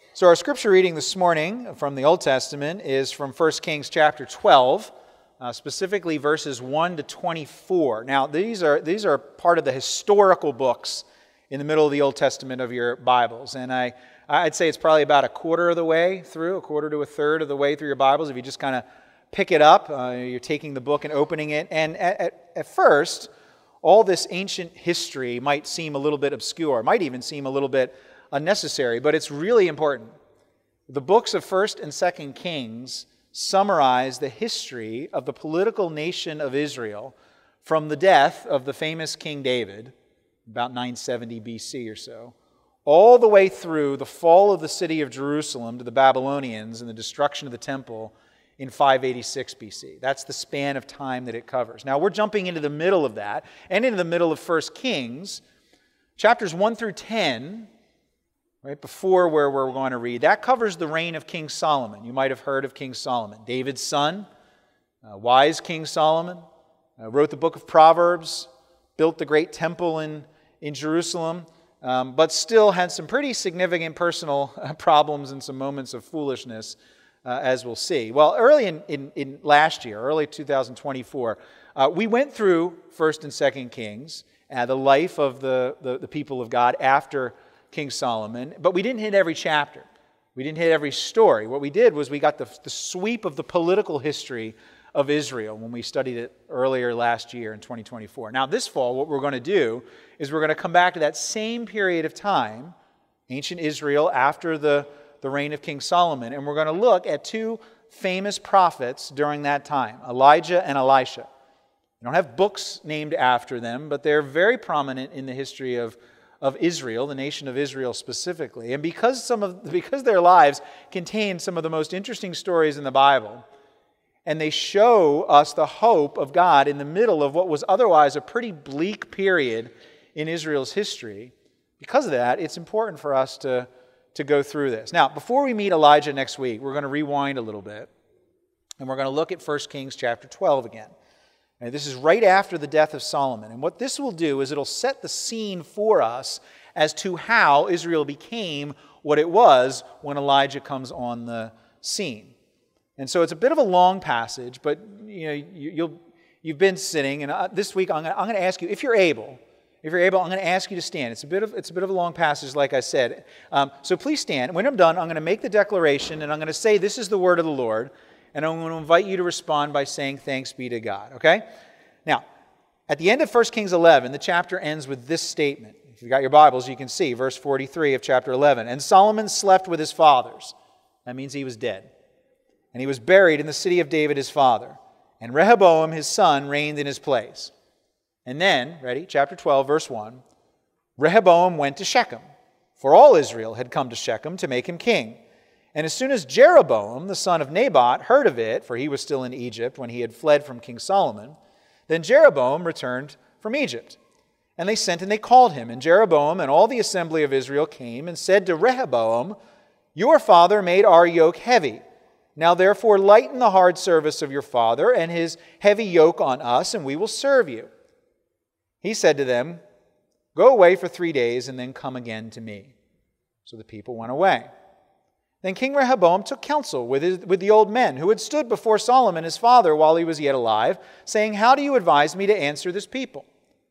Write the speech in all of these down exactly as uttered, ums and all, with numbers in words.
So our scripture reading this morning from the Old Testament is from First Kings chapter twelve, uh, specifically verses one to twenty-four. Now, these are these are part of the historical books in the middle of the Old Testament of your Bibles. And I, I'd say it's probably about a quarter of the way through, a quarter to a third of the way through your Bibles. If you just kind of pick it up, uh, you're taking the book and opening it. And at, at, at first, all this ancient history might seem a little bit obscure, might even seem a little bit unnecessary, but it's really important. The books of First and Second Kings summarize the history of the political nation of Israel from the death of the famous King David, about nine seventy B C or so, all the way through the fall of the city of Jerusalem to the Babylonians and the destruction of the temple in five eighty-six B C. That's the span of time that it covers. Now we're jumping into the middle of that and into the middle of First Kings. Chapters one through ten, right before where we're going to read, that covers the reign of King Solomon. You might have heard of King Solomon. David's son, uh, wise King Solomon, uh, wrote the book of Proverbs, built the great temple in, in Jerusalem, um, but still had some pretty significant personal uh, problems and some moments of foolishness, uh, as we'll see. Well, early in, in, in last year, early two thousand twenty-four, uh, we went through First and Second Kings, uh, the life of the, the, the people of God after King Solomon, but we didn't hit every chapter. We didn't hit every story. What we did was we got the, the sweep of the political history of Israel when we studied it earlier last year in twenty twenty-four. Now this fall, what we're going to do is we're going to come back to that same period of time, ancient Israel after the, the reign of King Solomon, and we're going to look at two famous prophets during that time, Elijah and Elisha. We don't have books named after them, but they're very prominent in the history of of Israel, the nation of Israel specifically. And because some of because their lives contain some of the most interesting stories in the Bible, and they show us the hope of God in the middle of what was otherwise a pretty bleak period in Israel's history, because of that, it's important for us to, to go through this. Now, before we meet Elijah next week, we're going to rewind a little bit, and we're going to look at First Kings chapter twelve again. And this is right after the death of Solomon. And what this will do is it'll set the scene for us as to how Israel became what it was when Elijah comes on the scene. And so it's a bit of a long passage, but you know, you, you'll, you've been sitting, and this week I'm going I'm to ask you, if you're able, if you're able, I'm going to ask you to stand. It's a bit of, it's a bit of a long passage, like I said. Um, so please stand. When I'm done, I'm going to make the declaration, and I'm going to say, this is the word of the Lord. And I'm going to invite you to respond by saying, thanks be to God, okay? Now, at the end of First Kings eleven, the chapter ends with this statement. If you've got your Bibles, you can see verse forty-three of chapter eleven. And Solomon slept with his fathers. That means he was dead. And he was buried in the city of David his father. And Rehoboam his son reigned in his place. And then, ready, chapter twelve, verse one, Rehoboam went to Shechem, for all Israel had come to Shechem to make him king. And as soon as Jeroboam, the son of Nebat, heard of it, for he was still in Egypt when he had fled from King Solomon, then Jeroboam returned from Egypt. And they sent and they called him. And Jeroboam and all the assembly of Israel came and said to Rehoboam, your father made our yoke heavy. Now therefore lighten the hard service of your father and his heavy yoke on us, and we will serve you. He said to them, go away for three days and then come again to me. So the people went away. Then King Rehoboam took counsel with, his, with the old men who had stood before Solomon his father while he was yet alive, saying, how do you advise me to answer this people?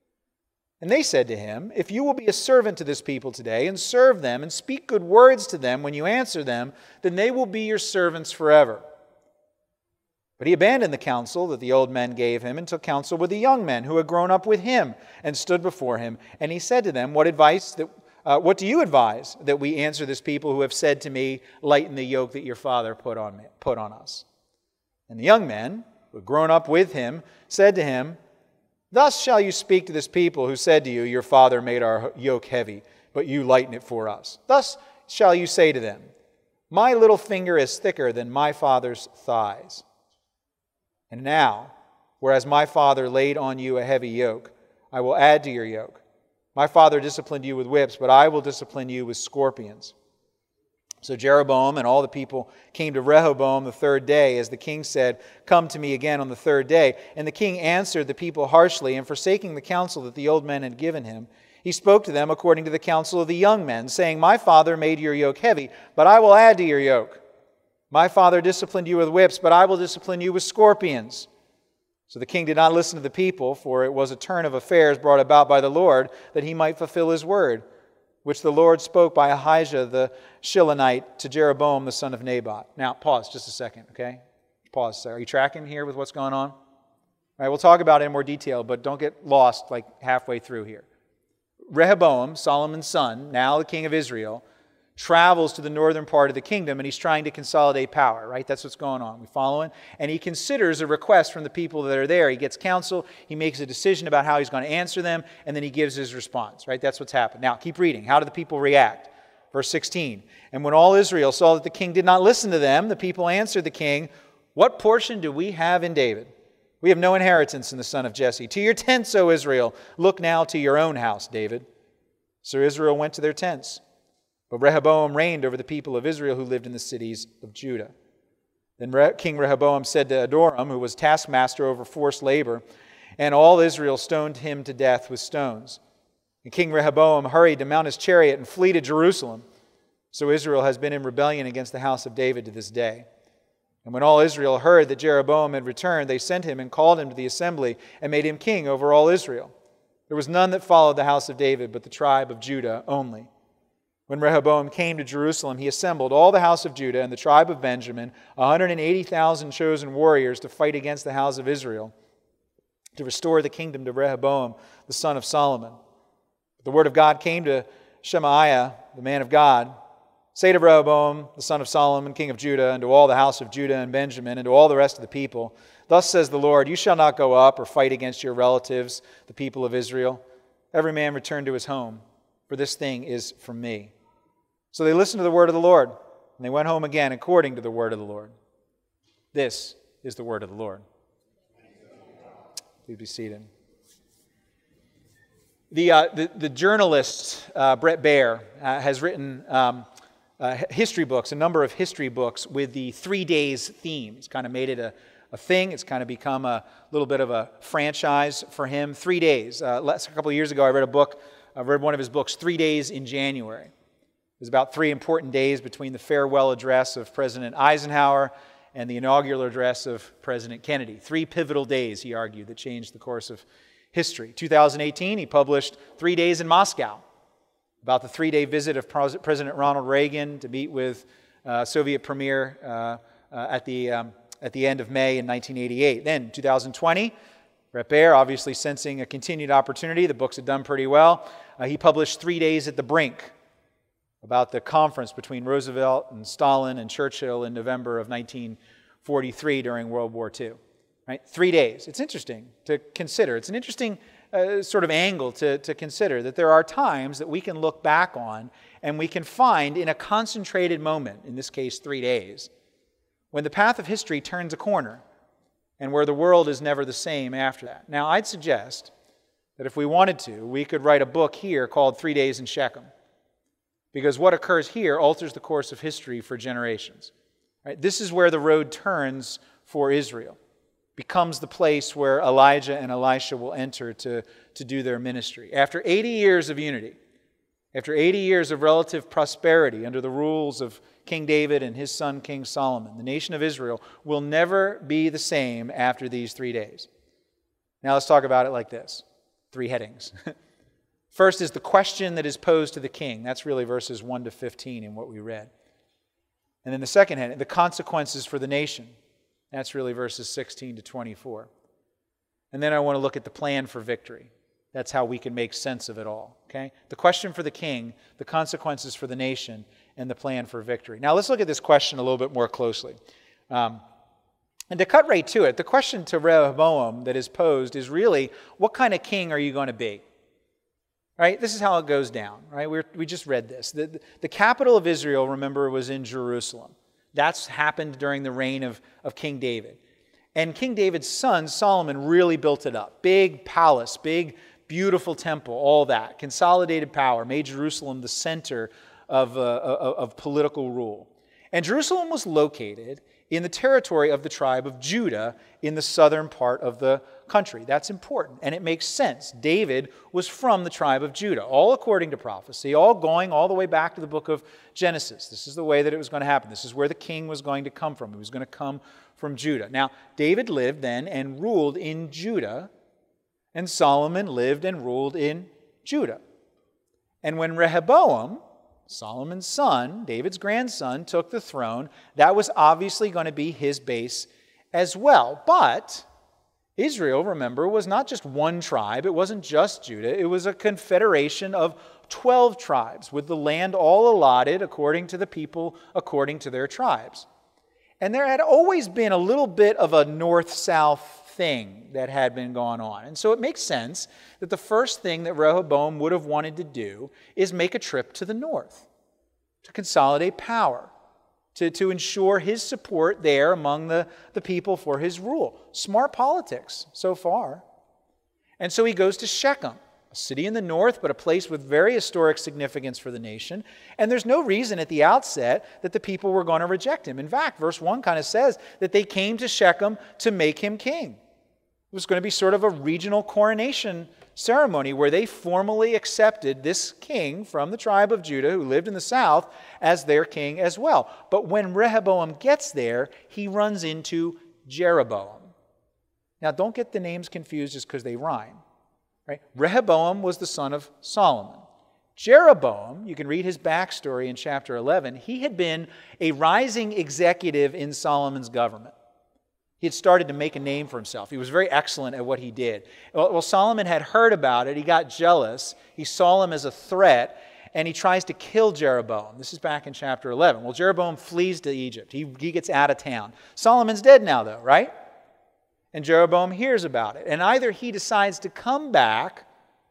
And they said to him, if you will be a servant to this people today and serve them and speak good words to them when you answer them, then they will be your servants forever. But he abandoned the counsel that the old men gave him and took counsel with the young men who had grown up with him and stood before him. And he said to them, what advice that Uh, what do you advise that we answer this people who have said to me, lighten the yoke that your father put on me, put on us? And the young men, who had grown up with him, said to him, thus shall you speak to this people who said to you, your father made our yoke heavy, but you lighten it for us. Thus shall you say to them, my little finger is thicker than my father's thighs. And now, whereas my father laid on you a heavy yoke, I will add to your yoke. My father disciplined you with whips, but I will discipline you with scorpions. So Jeroboam and all the people came to Rehoboam the third day, as the king said, come to me again on the third day. And the king answered the people harshly, and forsaking the counsel that the old men had given him, He spoke to them according to the counsel of the young men, saying, My father made your yoke heavy, but I will add to your yoke. My father disciplined you with whips, but I will discipline you with scorpions. So the king did not listen to the people, for it was a turn of affairs brought about by the Lord, that he might fulfill his word, which the Lord spoke by Ahijah the Shilonite to Jeroboam the son of Nebat. Now, pause just a second, okay? Pause. Are you tracking here with what's going on? All right, we'll talk about it in more detail, but don't get lost like halfway through here. Rehoboam, Solomon's son, now the king of Israel, travels to the northern part of the kingdom, and he's trying to consolidate power, right? That's what's going on. We following? And he considers a request from the people that are there. He gets counsel, he makes a decision about how he's going to answer them, and then he gives his response, right? That's what's happened. Now, keep reading. How do the people react? Verse sixteen, And when all Israel saw that the king did not listen to them, the people answered the king, What portion do we have in David? We have no inheritance in the son of Jesse. To your tents, O Israel. Look now to your own house, David. So Israel went to their tents. But Rehoboam reigned over the people of Israel who lived in the cities of Judah. Then King Rehoboam said to Adoram, who was taskmaster over forced labor, and all Israel stoned him to death with stones. And King Rehoboam hurried to mount his chariot and flee to Jerusalem. So Israel has been in rebellion against the house of David to this day. And when all Israel heard that Jeroboam had returned, they sent him and called him to the assembly and made him king over all Israel. There was none that followed the house of David, but the tribe of Judah only. When Rehoboam came to Jerusalem, he assembled all the house of Judah and the tribe of Benjamin, one hundred eighty thousand chosen warriors, to fight against the house of Israel, to restore the kingdom to Rehoboam, the son of Solomon. But the word of God came to Shemaiah, the man of God, Say to Rehoboam, the son of Solomon, king of Judah, and to all the house of Judah and Benjamin, and to all the rest of the people, Thus says the Lord, You shall not go up or fight against your relatives, the people of Israel. Every man return to his home, for this thing is from me. So they listened to the word of the Lord, and they went home again according to the word of the Lord. This is the word of the Lord. Please be seated. The, uh, the, the journalist, uh, Bret Baier, uh, has written um, uh, history books, a number of history books with the three days theme. It's kind of made it a, a thing. It's kind of become a little bit of a franchise for him. Three days. Uh, last, a couple of years ago, I read a book, I read one of his books, Three Days in January. It was about three important days between the farewell address of President Eisenhower and the inaugural address of President Kennedy. Three pivotal days, he argued, that changed the course of history. two thousand eighteen, he published Three Days in Moscow, about the three-day visit of President Ronald Reagan to meet with uh, Soviet Premier uh, uh, at the um, at the end of May in nineteen eighty-eight. Then, two thousand twenty, Bret Baier, obviously sensing a continued opportunity, the books had done pretty well, uh, he published Three Days at the Brink, about the conference between Roosevelt and Stalin and Churchill in November of nineteen forty-three during World War Two. Right? Three days. It's interesting to consider. It's an interesting uh, sort of angle to, to consider, that there are times that we can look back on and we can find in a concentrated moment, in this case three days, when the path of history turns a corner and where the world is never the same after that. Now, I'd suggest that if we wanted to, we could write a book here called Three Days in Shechem, because what occurs here alters the course of history for generations. Right? This is where the road turns for Israel. Becomes the place where Elijah and Elisha will enter to, to do their ministry. After eighty years of unity, after eighty years of relative prosperity under the rules of King David and his son King Solomon, the nation of Israel will never be the same after these three days. Now let's talk about it like this. Three headings. First is the question that is posed to the king. That's really verses one to fifteen in what we read. And then the second heading, the consequences for the nation. That's really verses sixteen to twenty-four. And then I want to look at the plan for victory. That's how we can make sense of it all. Okay? The question for the king, the consequences for the nation, and the plan for victory. Now let's look at this question a little bit more closely. Um, and to cut right to it, the question to Rehoboam that is posed is really, what kind of king are you going to be? Right? This is how it goes down. Right? We're, we just read this. The, the capital of Israel, remember, was in Jerusalem. That's happened during the reign of, of King David. And King David's son, Solomon, really built it up. Big palace, big, beautiful temple, all that. Consolidated power, made Jerusalem the center of, uh, of political rule. And Jerusalem was located in the territory of the tribe of Judah in the southern part of the country. That's important, and it makes sense. David was from the tribe of Judah, all according to prophecy, all going all the way back to the book of Genesis. This is the way that it was going to happen. This is where the king was going to come from. He was going to come from Judah. Now, David lived then and ruled in Judah, and Solomon lived and ruled in Judah. And when Rehoboam, Solomon's son, David's grandson, took the throne, that was obviously going to be his base as well. But Israel, remember, was not just one tribe. It wasn't just Judah. It was a confederation of twelve tribes with the land all allotted according to the people, according to their tribes. And there had always been a little bit of a north-south thing that had been going on. And so it makes sense that the first thing that Rehoboam would have wanted to do is make a trip to the north to consolidate power, to, to ensure his support there among the, the people for his rule. Smart politics so far. And so he goes to Shechem, a city in the north, but a place with very historic significance for the nation. And there's no reason at the outset that the people were going to reject him. In fact, verse one kind of says that they came to Shechem to make him king. It was going to be sort of a regional coronation ceremony where they formally accepted this king from the tribe of Judah who lived in the south as their king as well. But when Rehoboam gets there, he runs into Jeroboam. Now, don't get the names confused just because they rhyme. Right? Rehoboam was the son of Solomon. Jeroboam, you can read his backstory in chapter eleven, he had been a rising executive in Solomon's government. He had started to make a name for himself. He was very excellent at what he did. Well, well, Solomon had heard about it. He got jealous. He saw him as a threat, and he tries to kill Jeroboam. This is back in chapter eleven. Well, Jeroboam flees to Egypt. He, he gets out of town. Solomon's dead now, though, right? And Jeroboam hears about it. And either he decides to come back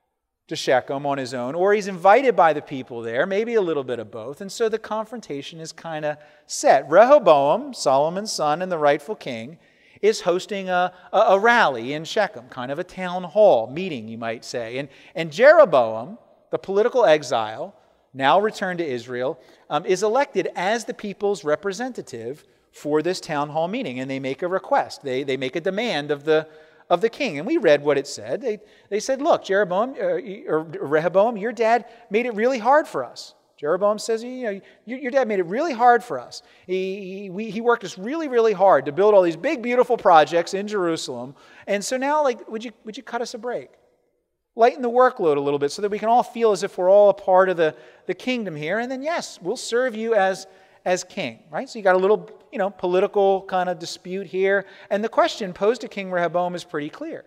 to Shechem on his own, or he's invited by the people there, maybe a little bit of both. And so the confrontation is kind of set. Rehoboam, Solomon's son and the rightful king, is hosting a, a, a rally in Shechem, kind of a town hall meeting, you might say. And, and Jeroboam, the political exile, now returned to Israel, um, is elected as the people's representative for this town hall meeting. And they make a request. They, they make a demand of the, of the king. And we read what it said. They, they said, look, Jeroboam, uh, or Rehoboam, your dad made it really hard for us. Jeroboam says, you know, your dad made it really hard for us. He, he, we, he worked us really, really hard to build all these big, beautiful projects in Jerusalem. And so now, like, would you, would you cut us a break? Lighten the workload a little bit so that we can all feel as if we're all a part of the, the kingdom here. And then, yes, we'll serve you as, as king, right? So you got a little, you know, political kind of dispute here. And the question posed to King Rehoboam is pretty clear.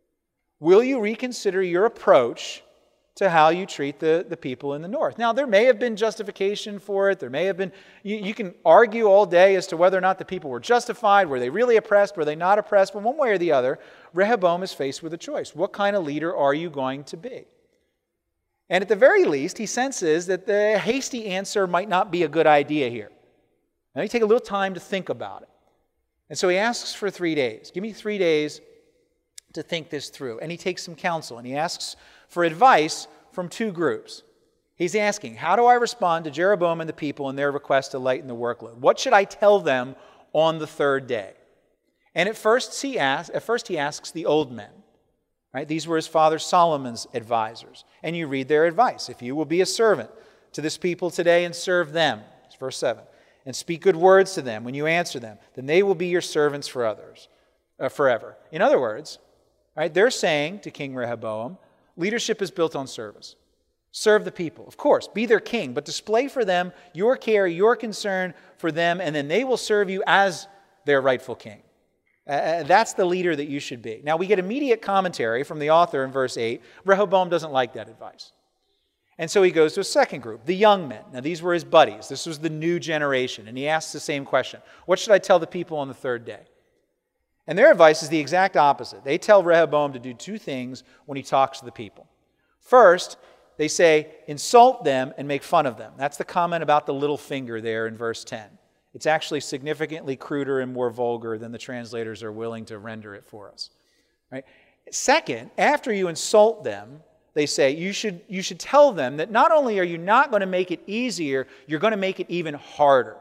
Will you reconsider your approach to how you treat the, the people in the north? Now, there may have been justification for it. There may have been, you, you can argue all day as to whether or not the people were justified. Were they really oppressed? Were they not oppressed? But one way or the other, Rehoboam is faced with a choice. What kind of leader are you going to be? And at the very least, he senses that the hasty answer might not be a good idea here. Now, you take a little time to think about it. And so he asks for three days. Give me three days to think this through. And he takes some counsel, and he asks for advice from two groups. He's asking, how do I respond to Jeroboam and the people in their request to lighten the workload? What should I tell them on the third day? And at first he asks, at first he asks the old men. Right? These were his father Solomon's advisors. And you read their advice. If you will be a servant to this people today and serve them, it's verse seven, and speak good words to them when you answer them, then they will be your servants for others, uh, forever. In other words, right, they're saying to King Rehoboam, leadership is built on service. Serve the people. Of course, be their king, but display for them your care, your concern for them, and then they will serve you as their rightful king. Uh, that's the leader that you should be. Now, we get immediate commentary from the author in verse eight. Rehoboam doesn't like that advice. And so he goes to a second group, the young men. Now, these were his buddies. This was the new generation. And he asks the same question. What should I tell the people on the third day? And their advice is the exact opposite. They tell Rehoboam to do two things when he talks to the people. First, they say, insult them and make fun of them. That's the comment about the little finger there in verse ten. It's actually significantly cruder and more vulgar than the translators are willing to render it for us. Right? Second, after you insult them, they say you should, you should tell them that not only are you not going to make it easier, you're going to make it even harder.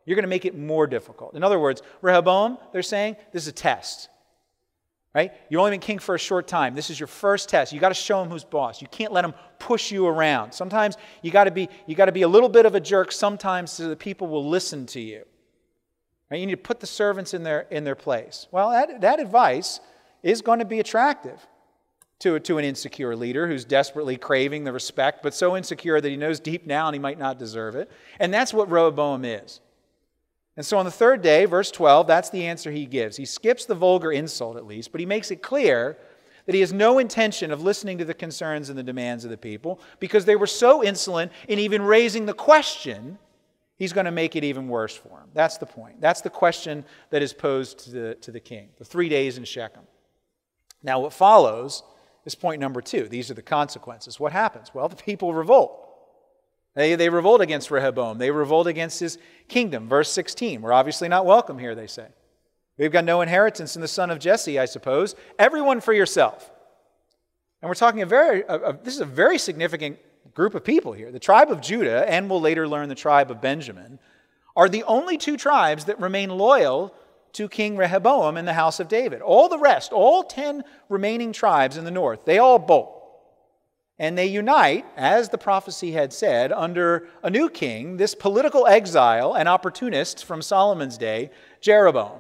You're going to make it more difficult. In other words, Rehoboam, they're saying, this is a test. Right? You've only been king for a short time. This is your first test. You've got to show him who's boss. You can't let him push you around. Sometimes you got to be you got to be a little bit of a jerk sometimes so that people will listen to you. Right? You need to put the servants in their in their place. Well, that, that advice is going to be attractive to, to an insecure leader who's desperately craving the respect, but so insecure that he knows deep down he might not deserve it. And that's what Rehoboam is. And so on the third day, verse twelve, that's the answer he gives. He skips the vulgar insult at least, but he makes it clear that he has no intention of listening to the concerns and the demands of the people because they were so insolent in even raising the question, he's going to make it even worse for him. That's the point. That's the question that is posed to the, to the king. The three days in Shechem. Now what follows is point number two. These are the consequences. What happens? Well, the people revolt. They, they revolt against Rehoboam. They revolt against his kingdom. Verse sixteen, we're obviously not welcome here, they say. We've got no inheritance in the son of Jesse, I suppose. Everyone for yourself. And we're talking a very, a, a, this is a very significant group of people here. The tribe of Judah, and we'll later learn the tribe of Benjamin, are the only two tribes that remain loyal to King Rehoboam in the house of David. All the rest, all ten remaining tribes in the north, they all bolt. And they unite, as the prophecy had said, under a new king, this political exile and opportunist from Solomon's day, Jeroboam.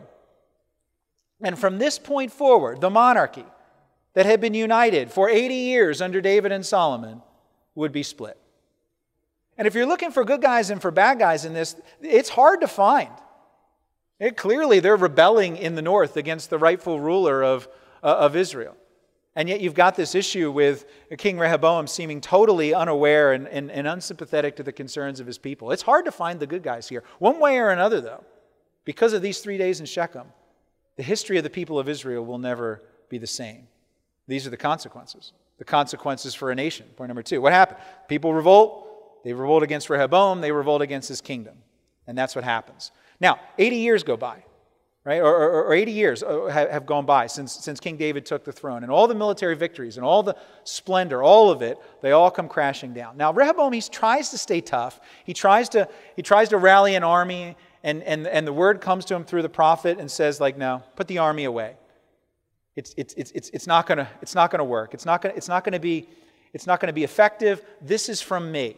And from this point forward, the monarchy that had been united for eighty years under David and Solomon would be split. And if you're looking for good guys and for bad guys in this, it's hard to find. It, clearly, they're rebelling in the north against the rightful ruler of, uh, of Israel. And yet you've got this issue with King Rehoboam seeming totally unaware and, and, and unsympathetic to the concerns of his people. It's hard to find the good guys here. One way or another, though, because of these three days in Shechem, the history of the people of Israel will never be the same. These are the consequences. The consequences for a nation. Point number two. What happened? People revolt. They revolt against Rehoboam. They revolt against his kingdom. And that's what happens. Now, eighty years go by. Right? Or, or, or eighty years have gone by since, since King David took the throne. And all the military victories and all the splendor, all of it, they all come crashing down. Now, Rehoboam, he tries to stay tough. He tries to, he tries to rally an army, and, and, and the word comes to him through the prophet and says, like, no, put the army away. It's, it's, it's, it's, it's not gonna, it's not gonna work. It's not gonna, it's not gonna be, it's not gonna be effective. This is from me.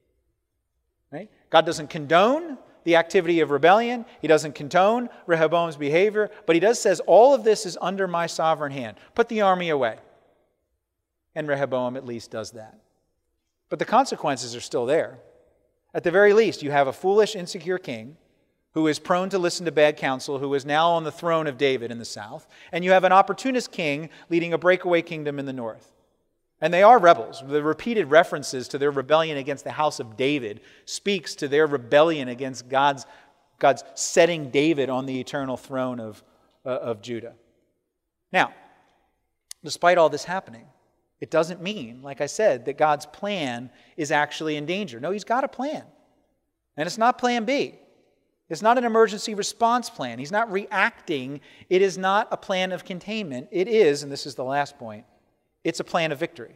Right? God doesn't condone the activity of rebellion. He doesn't condone Rehoboam's behavior, but he does says, all of this is under my sovereign hand. Put the army away. And Rehoboam at least does that. But the consequences are still there. At the very least, you have a foolish, insecure king who is prone to listen to bad counsel, who is now on the throne of David in the south, and you have an opportunist king leading a breakaway kingdom in the north. And they are rebels. The repeated references to their rebellion against the house of David speaks to their rebellion against God's, God's setting David on the eternal throne of, uh, of Judah. Now, despite all this happening, it doesn't mean, like I said, that God's plan is actually in danger. No, he's got a plan. And it's not plan B. It's not an emergency response plan. He's not reacting. It is not a plan of containment. It is, and this is the last point, it's a plan of victory.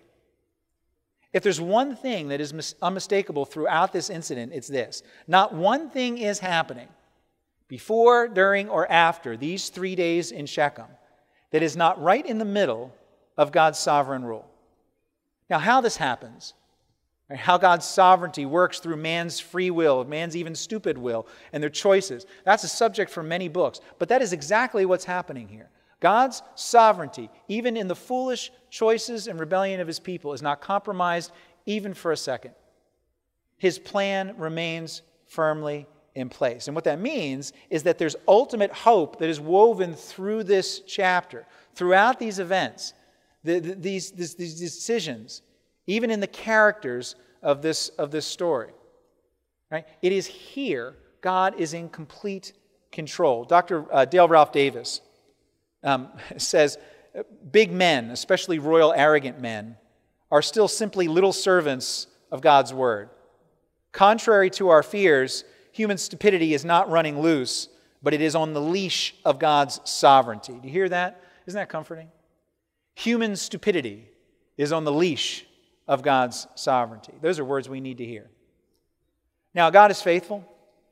If there's one thing that is mis- unmistakable throughout this incident, it's this. Not one thing is happening before, during, or after these three days in Shechem that is not right in the middle of God's sovereign rule. Now, how this happens, or how God's sovereignty works through man's free will, man's even stupid will, and their choices, that's a subject for many books. But that is exactly what's happening here. God's sovereignty, even in the foolish choices and rebellion of his people, is not compromised even for a second. His plan remains firmly in place. And what that means is that there's ultimate hope that is woven through this chapter, throughout these events, the, the, these, these, these decisions, even in the characters of this, of this story. Right? It is here God is in complete control. Doctor Uh, Dale Ralph Davis Um, says, big men, especially royal arrogant men, are still simply little servants of God's word. Contrary to our fears, human stupidity is not running loose, but it is on the leash of God's sovereignty. Do you hear that? Isn't that comforting? Human stupidity is on the leash of God's sovereignty. Those are words we need to hear. Now, God is faithful,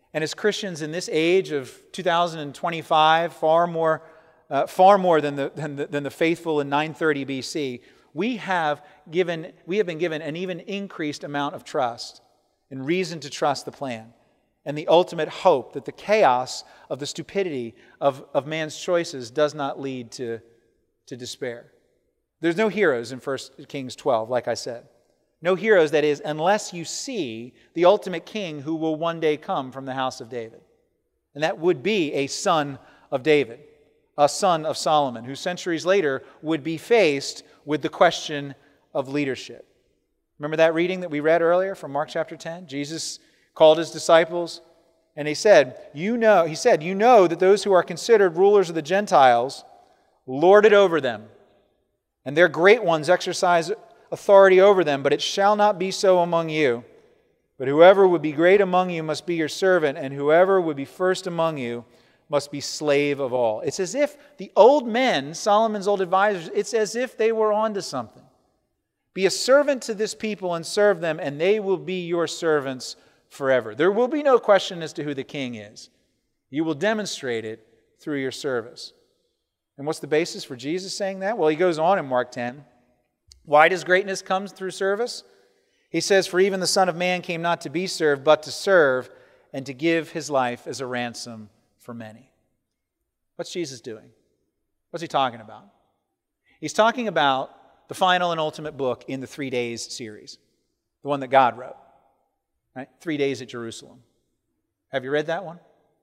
And as Christians in this age of two thousand twenty-five, far more, uh, far more than the, than the than the faithful in nine thirty B C, we have given we have been given an even increased amount of trust and reason to trust the plan, and the ultimate hope that the chaos of the stupidity of, of man's choices does not lead to, to despair. There's no heroes in First Kings twelve, like I said. No heroes, that is, unless you see the ultimate king who will one day come from the house of David. And that would be a son of David, a son of Solomon, who centuries later would be faced with the question of leadership. Remember that reading that we read earlier from Mark chapter ten? Jesus called his disciples and he said, "You know," he said, "you know that those who are considered rulers of the Gentiles lord it over them, and their great ones exercise authority over them, but it shall not be so among you. But whoever would be great among you must be your servant, and whoever would be first among you must be slave of all." It's as if the old men, Solomon's old advisors, it's as if they were onto something. Be a servant to this people and serve them, and they will be your servants forever. There will be no question as to who the king is. You will demonstrate it through your service. And what's the basis for Jesus saying that? Well, he goes on in Mark ten. Why does greatness come through service? He says, "For even the Son of Man came not to be served, but to serve, and to give his life as a ransom for many." What's Jesus doing? What's he talking about? He's talking about the final and ultimate book in the Three Days series, the one that God wrote. Right? Three Days at Jerusalem. Have you read that one?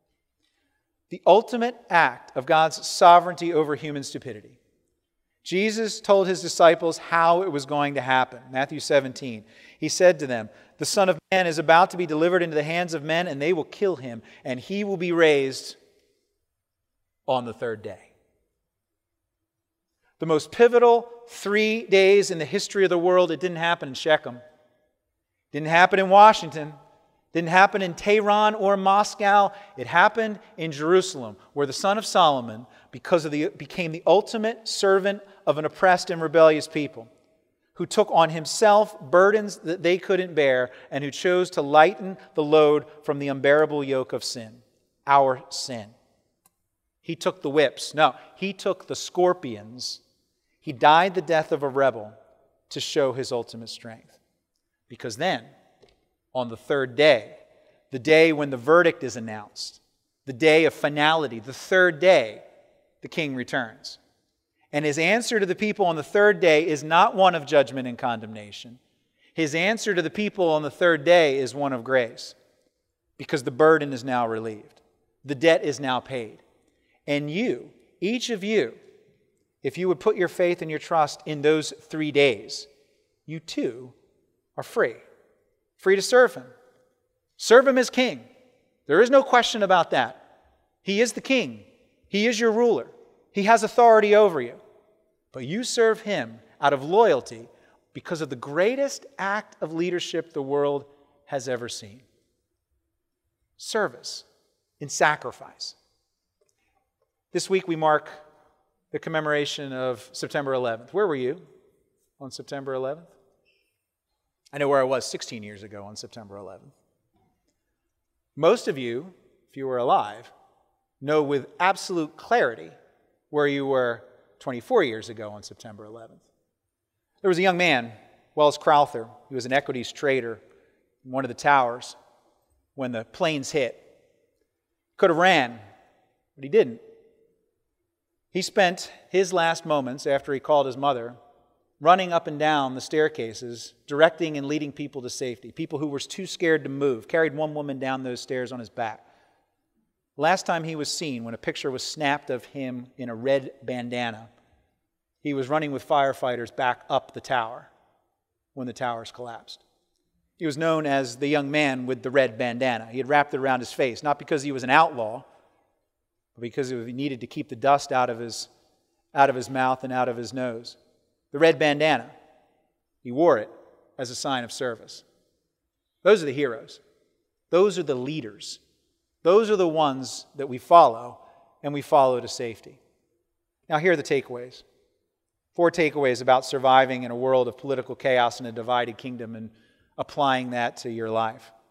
The ultimate act of God's sovereignty over human stupidity. Jesus told his disciples how it was going to happen. Matthew seventeen. He said to them, "The Son of Man is about to be delivered into the hands of men, and they will kill him, and he will be raised on the third day." The most pivotal three days in the history of the world. It didn't happen in Shechem. Didn't happen in Washington. Didn't happen in Tehran or Moscow. It happened in Jerusalem, where the son of Solomon, because of the, became the ultimate servant of an oppressed and rebellious people, who took on himself burdens that they couldn't bear, and who chose to lighten the load from the unbearable yoke of sin, our sin. He took the whips. No, he took the scorpions. He died the death of a rebel to show his ultimate strength. Because then, on the third day, the day when the verdict is announced, the day of finality, the third day, the king returns. And his answer to the people on the third day is not one of judgment and condemnation. His answer to the people on the third day is one of grace, because the burden is now relieved. The debt is now paid. And you, each of you, if you would put your faith and your trust in those three days, you too are free. Free to serve him. Serve him as king. There is no question about that. He is the king. He is your ruler. He has authority over you. But you serve him out of loyalty because of the greatest act of leadership the world has ever seen. Service in sacrifice. This week we mark the commemoration of September eleventh. Where were you on September eleventh? I know where I was sixteen years ago on September eleventh. Most of you, if you were alive, know with absolute clarity where you were twenty-four years ago on September eleventh. There was a young man, Wells Crowther. He was an equities trader in one of the towers when the planes hit. Could have ran, but he didn't. He spent his last moments after he called his mother running up and down the staircases, directing and leading people to safety. People who were too scared to move, carried one woman down those stairs on his back. Last time he was seen, when a picture was snapped of him in a red bandana, he was running with firefighters back up the tower when the towers collapsed. He was known as the young man with the red bandana. He had wrapped it around his face, not because he was an outlaw, but because he needed to keep the dust out of his, out of his mouth and out of his nose. The red bandana, he wore it as a sign of service. Those are the heroes. Those are the leaders. Those are the ones that we follow, and we follow to safety. Now, here are the takeaways. Four takeaways about surviving in a world of political chaos and a divided kingdom and applying that to your life.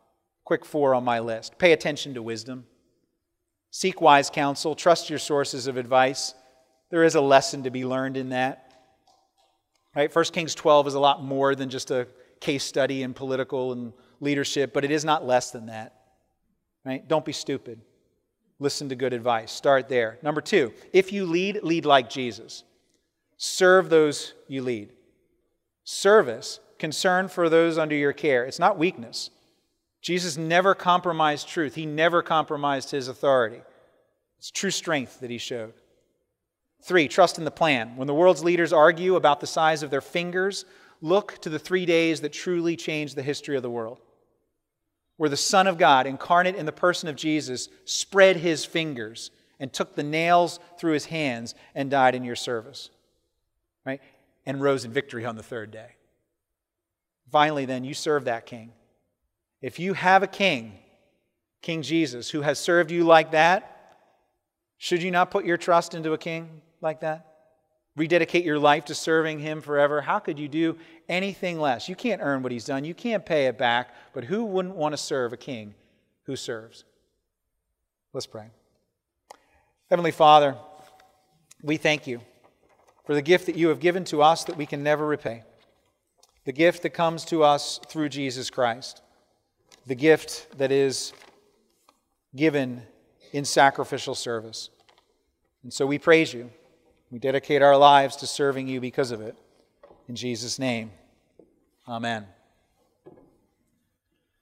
Quick four on my list. Pay attention to wisdom. Seek wise counsel. Trust your sources of advice. There is a lesson to be learned in that. Right? First Kings twelve is a lot more than just a case study in political and leadership, but it is not less than that. Right? Don't be stupid. Listen to good advice. Start there. Number two, if you lead, lead like Jesus. Serve those you lead. Service, concern for those under your care. It's not weakness. Jesus never compromised truth. He never compromised his authority. It's true strength that he showed. Three, trust in the plan. When the world's leaders argue about the size of their fingers, look to the three days that truly changed the history of the world, where the Son of God, incarnate in the person of Jesus, spread his fingers and took the nails through his hands and died in your service, right? And rose in victory on the third day. Finally, then, you serve that King. If you have a King, King Jesus, who has served you like that, should you not put your trust into a King like that? Rededicate your life to serving him forever? How could you do anything less? You can't earn what he's done. You can't pay it back. But who wouldn't want to serve a king who serves? Let's pray. Heavenly Father, we thank you for the gift that you have given to us that we can never repay. The gift that comes to us through Jesus Christ. The gift that is given in sacrificial service. And so we praise you. We dedicate our lives to serving you because of it. In Jesus' name, amen.